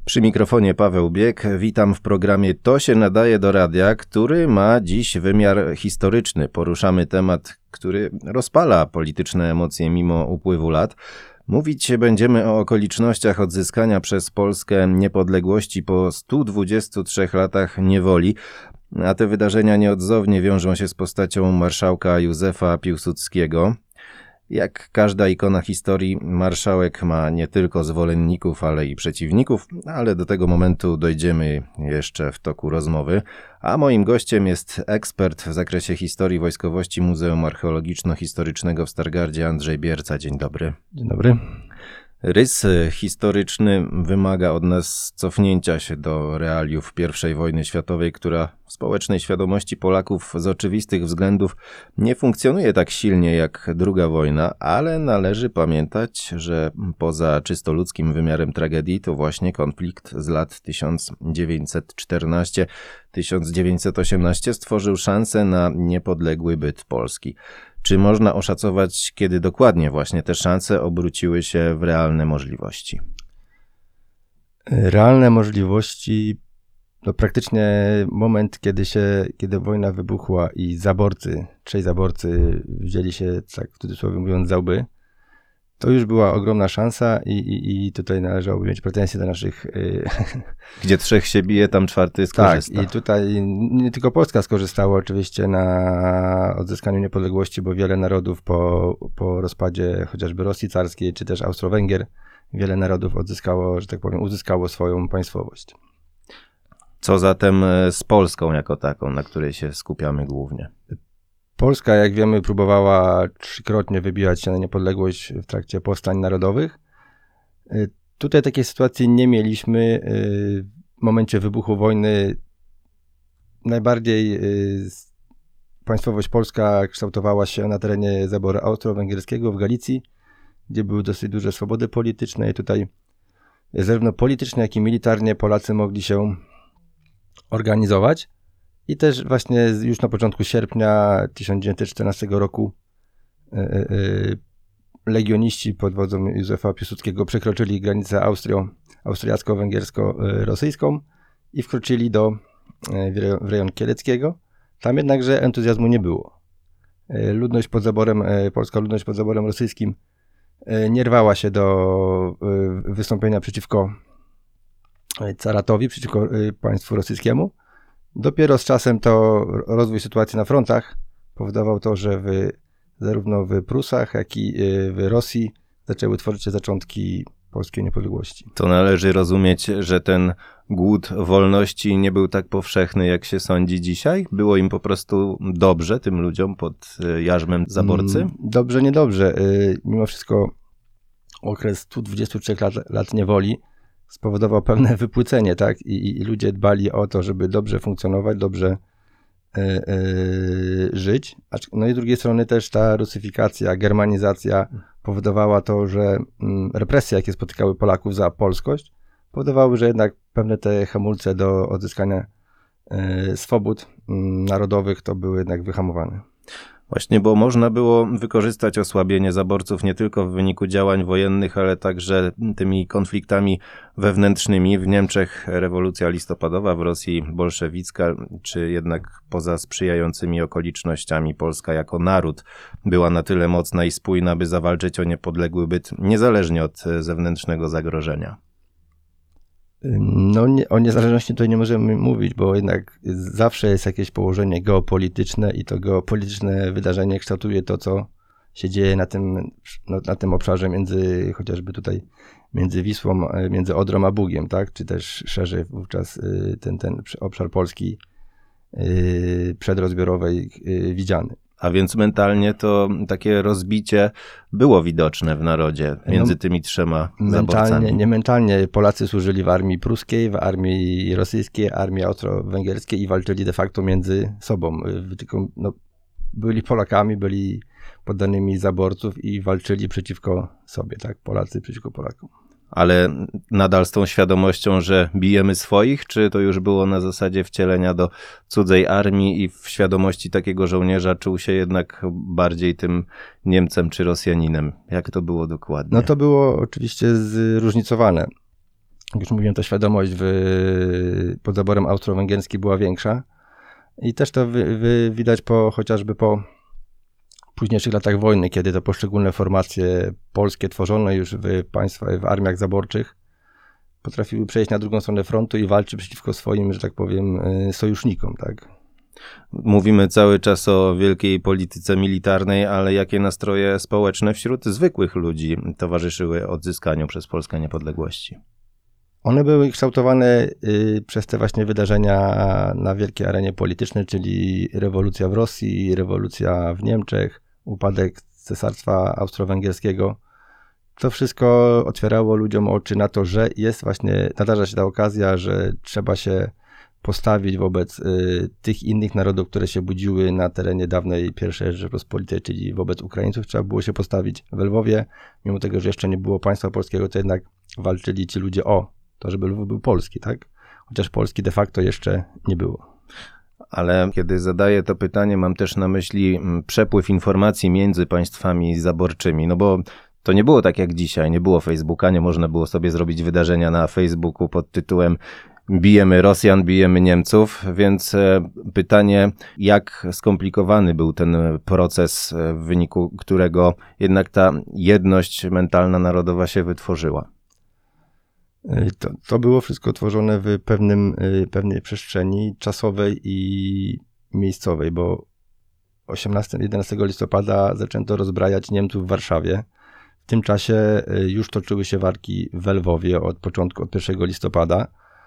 Przy mikrofonie Paweł Biek. Witam w programie To się nadaje do radia, który ma dziś wymiar historyczny. Poruszamy temat, który rozpala polityczne emocje mimo upływu lat. Mówić będziemy o okolicznościach odzyskania przez Polskę niepodległości po 123 latach niewoli, a te wydarzenia nieodzownie wiążą się z postacią marszałka Józefa Piłsudskiego. Jak każda ikona historii, marszałek ma nie tylko zwolenników, ale i przeciwników, ale do tego momentu dojdziemy jeszcze w toku rozmowy. A moim gościem jest ekspert w zakresie historii wojskowości Muzeum Archeologiczno-Historycznego w Stargardzie, Andrzej Bierca. Dzień dobry. Dzień dobry. Rys historyczny wymaga od nas cofnięcia się do realiów I wojny światowej, która w społecznej świadomości Polaków z oczywistych względów nie funkcjonuje tak silnie jak II wojna, ale należy pamiętać, że poza czysto ludzkim wymiarem tragedii to właśnie konflikt z lat 1914-1918 stworzył szansę na niepodległy byt Polski. Czy można oszacować, kiedy dokładnie właśnie te szanse obróciły się w realne możliwości? Realne możliwości to praktycznie moment, kiedy wojna wybuchła i trzej zaborcy wzięli się, tak w cudzysłowie mówiąc, za łby. To już była ogromna szansa i tutaj należałoby mieć pretensje do naszych... Gdzie trzech się bije, tam czwarty skorzysta. Tak, i tutaj nie tylko Polska skorzystała oczywiście na odzyskaniu niepodległości, bo wiele narodów po rozpadzie chociażby Rosji carskiej, czy też Austro-Węgier, wiele narodów odzyskało, że tak powiem, uzyskało swoją państwowość. Co zatem z Polską jako taką, na której się skupiamy głównie? Polska, jak wiemy, próbowała trzykrotnie wybijać się na niepodległość w trakcie powstań narodowych. Tutaj takiej sytuacji nie mieliśmy. W momencie wybuchu wojny najbardziej państwowość polska kształtowała się na terenie zaboru austro-węgierskiego w Galicji, gdzie były dosyć duże swobody polityczne i tutaj zarówno politycznie, jak i militarnie Polacy mogli się organizować. I też właśnie już na początku sierpnia 1914 roku legioniści pod wodzą Józefa Piłsudskiego przekroczyli granicę austriacko-węgiersko-rosyjską i wkroczyli w rejon kieleckiego. Tam jednakże entuzjazmu nie było. Polska ludność pod zaborem rosyjskim nie rwała się do wystąpienia przeciwko caratowi, przeciwko państwu rosyjskiemu. Dopiero z czasem to rozwój sytuacji na frontach powodował to, że zarówno w Prusach, jak i w Rosji zaczęły tworzyć się zaczątki polskiej niepodległości. To należy rozumieć, że ten głód wolności nie był tak powszechny, jak się sądzi dzisiaj? Było im po prostu dobrze, tym ludziom pod jarzmem zaborcy? Dobrze, niedobrze. Mimo wszystko okres 123 lat niewoli spowodował pewne wypłycenie, tak? I ludzie dbali o to, żeby dobrze funkcjonować, dobrze żyć. No i z drugiej strony też ta rusyfikacja, germanizacja powodowała to, że represje, jakie spotykały Polaków za polskość, powodowały, że jednak pewne te hamulce do odzyskania swobód narodowych to były jednak wyhamowane. Właśnie, bo można było wykorzystać osłabienie zaborców nie tylko w wyniku działań wojennych, ale także tymi konfliktami wewnętrznymi. W Niemczech rewolucja listopadowa, w Rosji bolszewicka, czy jednak poza sprzyjającymi okolicznościami Polska jako naród była na tyle mocna i spójna, by zawalczyć o niepodległy byt, niezależnie od zewnętrznego zagrożenia. No o niezależności tutaj nie możemy mówić, bo jednak zawsze jest jakieś położenie geopolityczne i to geopolityczne wydarzenie kształtuje to, co się dzieje na tym obszarze chociażby tutaj między Wisłą, między Odrą a Bugiem, tak? Czy też szerzej wówczas ten obszar Polski przedrozbiorowej widziany. A więc mentalnie to takie rozbicie było widoczne w narodzie między tymi trzema zaborcami. Nie mentalnie. Polacy służyli w armii pruskiej, w armii rosyjskiej, armii austro-węgierskiej i walczyli de facto między sobą. Tylko byli Polakami, byli poddanymi zaborców i walczyli przeciwko sobie, tak? Polacy przeciwko Polakom. Ale nadal z tą świadomością, że bijemy swoich, czy to już było na zasadzie wcielenia do cudzej armii i w świadomości takiego żołnierza czuł się jednak bardziej tym Niemcem czy Rosjaninem? Jak to było dokładnie? No to było oczywiście zróżnicowane. Jak już mówiłem, ta świadomość pod zaborem austro-węgierskim była większa. I też to widać chociażby po późniejszych latach wojny, kiedy to poszczególne formacje polskie tworzone już w armiach zaborczych potrafiły przejść na drugą stronę frontu i walczyć przeciwko swoim, że tak powiem, sojusznikom, tak? Mówimy cały czas o wielkiej polityce militarnej, ale jakie nastroje społeczne wśród zwykłych ludzi towarzyszyły odzyskaniu przez Polskę niepodległości? One były kształtowane przez te właśnie wydarzenia na wielkiej arenie politycznej, czyli rewolucja w Rosji, rewolucja w Niemczech, upadek Cesarstwa Austro-Węgierskiego. To wszystko otwierało ludziom oczy na to, że nadarza się ta okazja, że trzeba się postawić wobec tych innych narodów, które się budziły na terenie dawnej I Rzeczypospolitej, czyli wobec Ukraińców. Trzeba było się postawić w Lwowie. Mimo tego, że jeszcze nie było państwa polskiego, to jednak walczyli ci ludzie to, żeby Lwów był polski, tak? Chociaż Polski de facto jeszcze nie było. Ale kiedy zadaję to pytanie, mam też na myśli przepływ informacji między państwami zaborczymi, no bo to nie było tak jak dzisiaj, nie było Facebooka, nie można było sobie zrobić wydarzenia na Facebooku pod tytułem bijemy Rosjan, bijemy Niemców, więc pytanie, jak skomplikowany był ten proces, w wyniku którego jednak ta jedność mentalna narodowa się wytworzyła? To było wszystko tworzone w pewnej przestrzeni czasowej i miejscowej, bo 11 listopada zaczęto rozbrajać Niemców w Warszawie. W tym czasie już toczyły się walki w Lwowie od 1 listopada,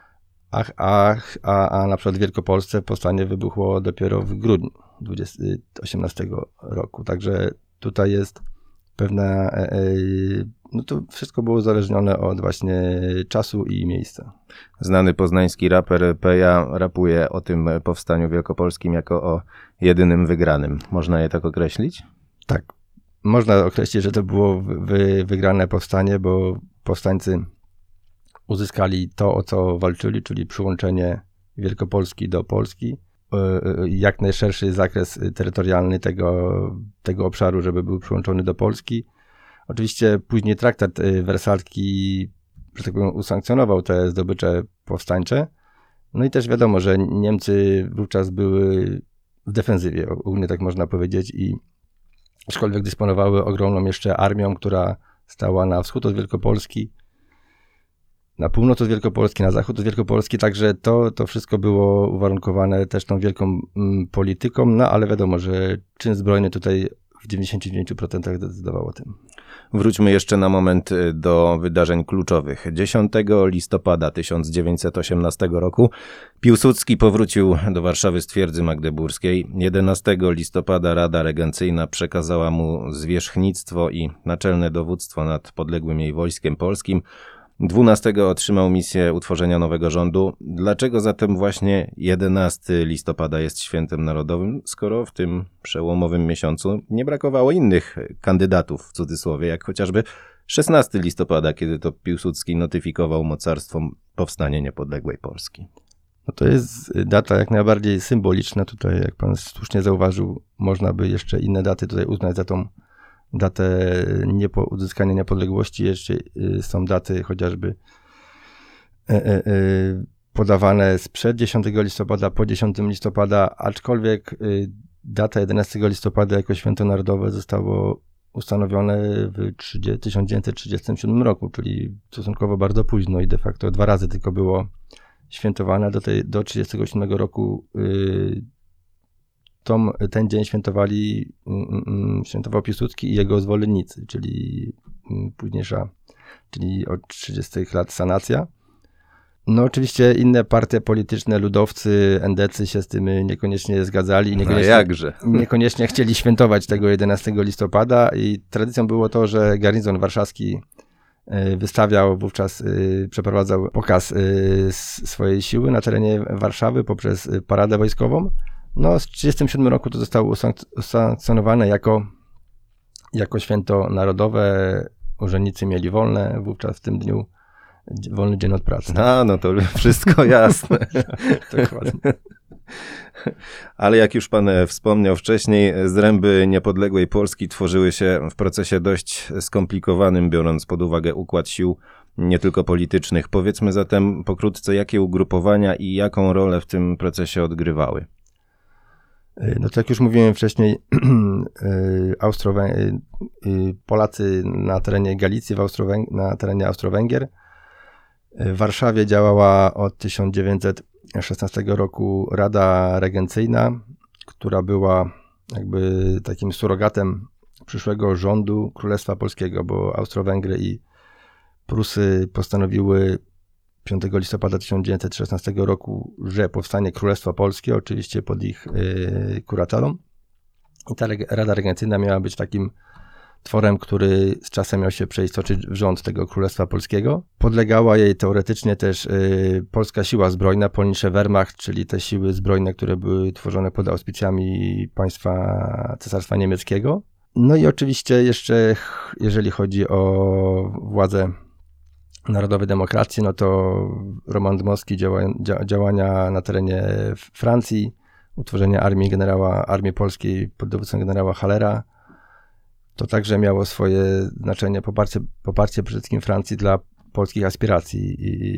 a na przykład w Wielkopolsce powstanie wybuchło dopiero w grudniu 18 roku. Także tutaj jest pewna, no to wszystko było uzależnione od właśnie czasu i miejsca. Znany poznański raper Peja rapuje o tym powstaniu wielkopolskim jako o jedynym wygranym. Można je tak określić? Tak. Można określić, że to było wygrane powstanie, bo powstańcy uzyskali to, o co walczyli, czyli przyłączenie Wielkopolski do Polski, jak najszerszy zakres terytorialny tego obszaru, żeby był przyłączony do Polski. Oczywiście później traktat wersalski, że tak powiem, usankcjonował te zdobycze powstańcze. No i też wiadomo, że Niemcy wówczas były w defensywie, ogólnie tak można powiedzieć, i aczkolwiek dysponowały ogromną jeszcze armią, która stała na wschód od Wielkopolski, na północ od Wielkopolski, na zachód od Wielkopolski, także to wszystko było uwarunkowane też tą wielką polityką, no ale wiadomo, że czyn zbrojny tutaj w 99% decydował o tym. Wróćmy jeszcze na moment do wydarzeń kluczowych. 10 listopada 1918 roku Piłsudski powrócił do Warszawy z twierdzy magdeburskiej. 11 listopada Rada Regencyjna przekazała mu zwierzchnictwo i naczelne dowództwo nad podległym jej wojskiem polskim. 12 otrzymał misję utworzenia nowego rządu. Dlaczego zatem właśnie 11 listopada jest świętem narodowym, skoro w tym przełomowym miesiącu nie brakowało innych kandydatów, w cudzysłowie, jak chociażby 16 listopada, kiedy to Piłsudski notyfikował mocarstwom powstanie niepodległej Polski? No to jest data jak najbardziej symboliczna. Tutaj, jak pan słusznie zauważył, można by jeszcze inne daty tutaj uznać za tą datę uzyskania niepodległości. Jeszcze są daty chociażby podawane sprzed 10 listopada, po 10 listopada, aczkolwiek data 11 listopada jako święto narodowe zostało ustanowione w 1937 roku, czyli stosunkowo bardzo późno i de facto 2 razy tylko było świętowane. Do 1937 roku ten dzień świętował Piłsudski i jego zwolennicy, czyli czyli od 30 lat sanacja. No oczywiście inne partie polityczne, ludowcy, endecy się z tym niekoniecznie zgadzali. Niekoniecznie chcieli świętować tego 11 listopada i tradycją było to, że garnizon warszawski wystawiał wówczas, przeprowadzał pokaz swojej siły na terenie Warszawy poprzez paradę wojskową. No, w 1937 roku to zostało usankcjonowane jako święto narodowe. Urzędnicy mieli wolne wówczas w tym dniu, wolny dzień od pracy. No to wszystko jasne. Dokładnie. Ale jak już pan wspomniał wcześniej, zręby niepodległej Polski tworzyły się w procesie dość skomplikowanym, biorąc pod uwagę układ sił nie tylko politycznych. Powiedzmy zatem pokrótce, jakie ugrupowania i jaką rolę w tym procesie odgrywały. No to jak już mówiłem wcześniej, Polacy na terenie Galicji, na terenie Austro-Węgier. W Warszawie działała od 1916 roku Rada Regencyjna, która była jakby takim surogatem przyszłego rządu Królestwa Polskiego, bo Austro-Węgry i Prusy postanowiły 5 listopada 1916 roku, że powstanie Królestwo Polskie, oczywiście pod ich kuratelą. I ta Rada Regencyjna miała być takim tworem, który z czasem miał się przeistoczyć w rząd tego Królestwa Polskiego. Podlegała jej teoretycznie też polska siła zbrojna, polnische Wehrmacht, czyli te siły zbrojne, które były tworzone pod auspicjami państwa Cesarstwa Niemieckiego. No i oczywiście jeszcze, jeżeli chodzi o władzę Narodowej Demokracji, no to Roman Dmowski, działania na terenie Francji, utworzenie armii polskiej pod dowództwem generała Hallera. To także miało swoje znaczenie, poparcie przede wszystkim Francji dla polskich aspiracji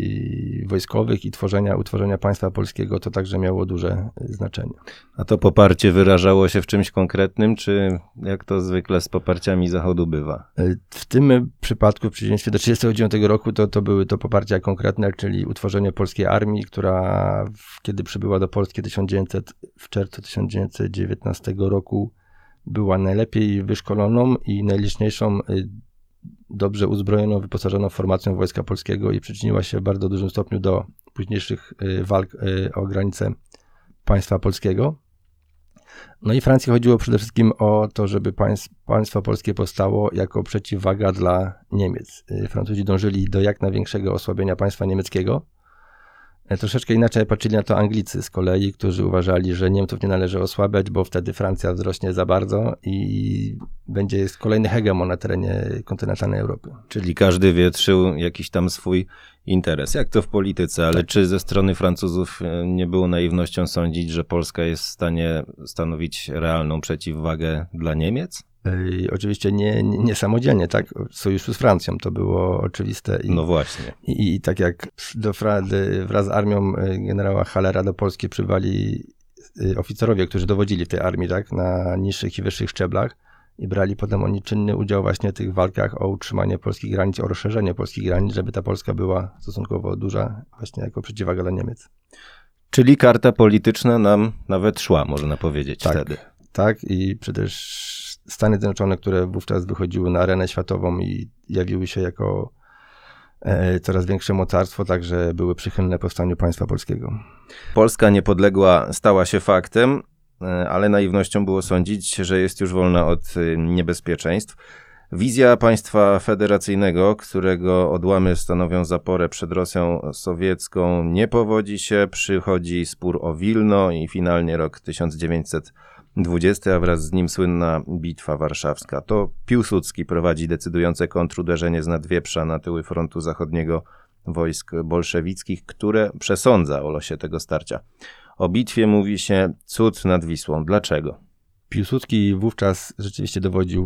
i wojskowych i utworzenia państwa polskiego, to także miało duże znaczenie. A to poparcie wyrażało się w czymś konkretnym, czy jak to zwykle z poparciami Zachodu bywa? W tym przypadku, w przeciwieństwie do 1939 roku, to były to poparcia konkretne, czyli utworzenie polskiej armii, która kiedy przybyła do Polski w czerwcu 1919 roku, była najlepiej wyszkoloną i najliczniejszą, dobrze uzbrojoną, wyposażoną formacją Wojska Polskiego i przyczyniła się w bardzo dużym stopniu do późniejszych walk o granice państwa polskiego. No i Francji chodziło przede wszystkim o to, żeby państwo polskie powstało jako przeciwwaga dla Niemiec. Francuzi dążyli do jak największego osłabienia państwa niemieckiego. Troszeczkę inaczej patrzyli na to Anglicy z kolei, którzy uważali, że Niemców nie należy osłabiać, bo wtedy Francja wzrośnie za bardzo i będzie kolejny hegemon na terenie kontynentalnej Europy. Czyli każdy wietrzył jakiś tam swój interes, jak to w polityce, ale czy ze strony Francuzów nie było naiwnością sądzić, że Polska jest w stanie stanowić realną przeciwwagę dla Niemiec? Oczywiście nie samodzielnie, tak? W sojuszu z Francją to było oczywiste. No właśnie. I tak jak wraz z armią generała Hallera do Polski przybywali oficerowie, którzy dowodzili w tej armii, tak? Na niższych i wyższych szczeblach i brali potem oni czynny udział właśnie w tych walkach o utrzymanie polskich granic, o rozszerzenie polskich granic, żeby ta Polska była stosunkowo duża właśnie jako przeciwwaga dla Niemiec. Czyli karta polityczna nam nawet szła, można powiedzieć wtedy. Tak, i przecież Stany Zjednoczone, które wówczas wychodziły na arenę światową i jawiły się jako coraz większe mocarstwo, także były przychylne powstaniu państwa polskiego. Polska niepodległa stała się faktem, ale naiwnością było sądzić, że jest już wolna od niebezpieczeństw. Wizja państwa federacyjnego, którego odłamy stanowią zaporę przed Rosją sowiecką, nie powodzi się. Przychodzi spór o Wilno i finalnie rok 1920, a wraz z nim słynna Bitwa Warszawska. To Piłsudski prowadzi decydujące kontruderzenie z Nadwieprza na tyły frontu zachodniego wojsk bolszewickich, które przesądza o losie tego starcia. O bitwie mówi się cud nad Wisłą. Dlaczego? Piłsudski wówczas rzeczywiście dowodził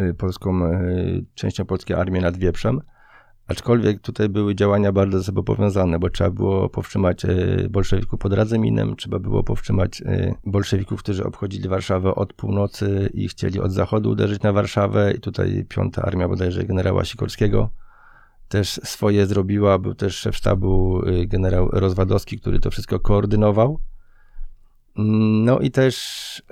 częścią polskiej armii nad Wieprzem, aczkolwiek tutaj były działania bardzo ze sobą powiązane, bo trzeba było powstrzymać bolszewików pod Radzyminem, trzeba było powstrzymać bolszewików, którzy obchodzili Warszawę od północy i chcieli od zachodu uderzyć na Warszawę i tutaj 5. Armia bodajże generała Sikorskiego też swoje zrobiła, był też szef sztabu generał Rozwadowski, który to wszystko koordynował. No i też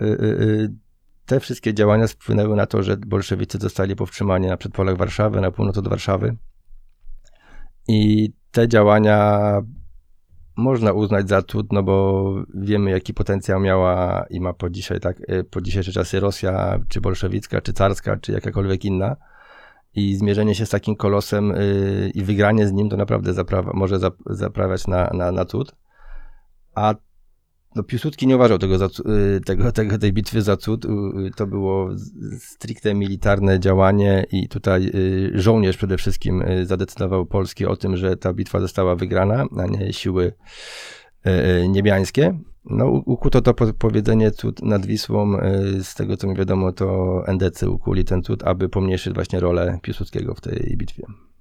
te wszystkie działania wpłynęły na to, że bolszewicy zostali powstrzymani na przedpolach Warszawy, na północ od Warszawy. I te działania można uznać za cud, no bo wiemy, jaki potencjał miała i ma po dzisiejsze czasy Rosja, czy bolszewicka, czy carska, czy jakakolwiek inna. I zmierzenie się z takim kolosem i wygranie z nim to naprawdę może zaprawiać na cud. A no, Piłsudski nie uważał tej bitwy za cud. To było stricte militarne działanie i tutaj żołnierz przede wszystkim zadecydował Polskie o tym, że ta bitwa została wygrana, a nie siły niebiańskie. No, ukuto to powiedzenie cud nad Wisłą. Z tego, co mi wiadomo, to endecy ukuli ten cud, aby pomniejszyć właśnie rolę Piłsudskiego w tej bitwie.